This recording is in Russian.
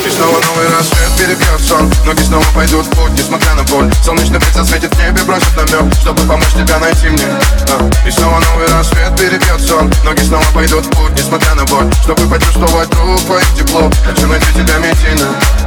И снова новый рассвет перебьет сон. Ноги снова пойдут в путь, несмотря на боль. Солнечный блик засветит в небе, бросит намек, чтобы помочь тебя найти мне. И снова новый рассвет перебьет сон. Ноги снова пойдут в путь, несмотря на боль, чтобы почувствовать руку и тепло. Хочу найти тебя, Метина.